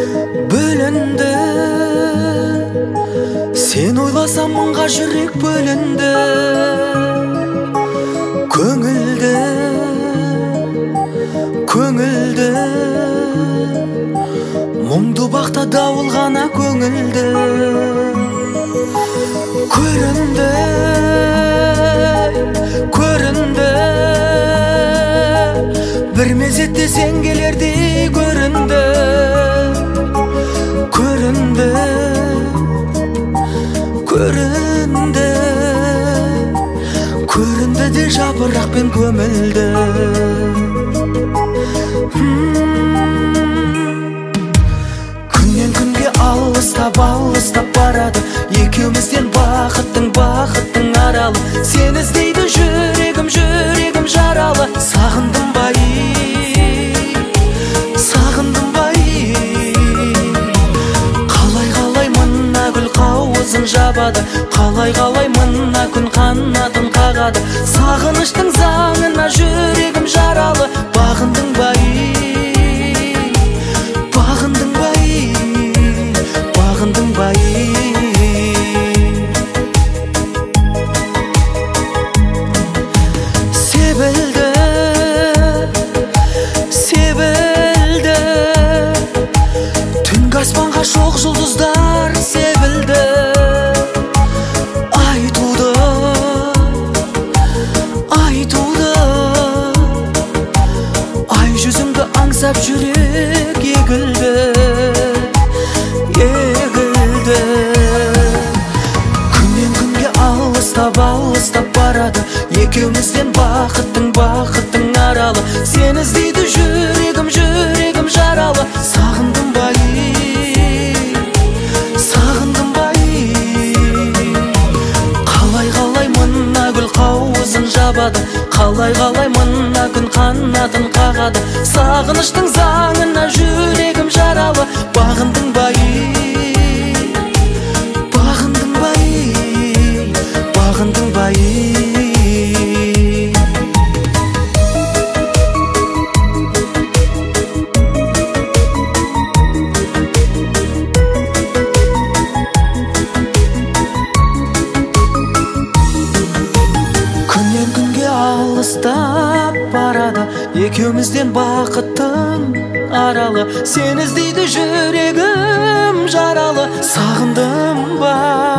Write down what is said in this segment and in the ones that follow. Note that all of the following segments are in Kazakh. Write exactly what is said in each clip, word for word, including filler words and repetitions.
бөлінді. Сен ойласам мыңға жүрек бөлінді. Көңілді, көңілді, мұңды бақта дауыл ғана көңілді. Көрінді, көрінді, бір мезетте сен келердей көрінді. Көрінді, көрінді, көрінді де жапырақпен көмілді. Күннен күнге алыстап алыстап барады, екеумізден бақыттың бақыттың аралы. Сен іздейді жүрегім, жүрегім жаралы. Сағындым бай, сағындым бай. Қалай қалай мына гүл қауызын жабады, қалай қалай мына күн қанатын қағады. Сағыныштың заңына жүрегім жаралы. Бағындың бай, бағындың бай, бағындың бай. Себілді, себілді, түнгі аспанға шоқ жұлдыздар себілді. Ай туды, ай туды, ай жүзіңді аңсап жүрек егілді, егілді. Күннен күнге алыстап алыстап барады, екеумізден бақыттың бақыттың аралы. Сен іздейді жүрегім, жүрегім жаралы. Сағындым бай, сағындым бай. Қалай қалай мына гүл қауызын жабады, қалай қалай мына күн қанатын қағады. Сағыныштың заңына жүрегім жаралы. Бағындың бай, бағындың бай, бағындың бай. Күннен күнге алыстап барады, екеумізден бақыттың аралы. Сен іздейді жүрегім жаралы. Сағындым ба,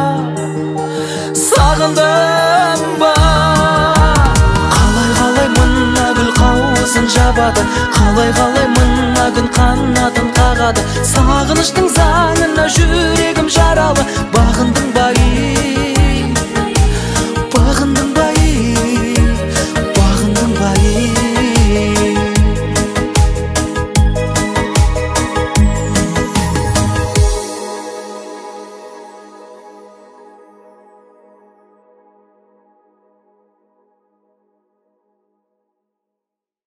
сағындым ба. Қалай қалай мына гүл қауызын жабады, қалай қалай мына күн қанатын қағады. Сағыныштың заңына жүрегім жаралы. Бағындың бай, бағындың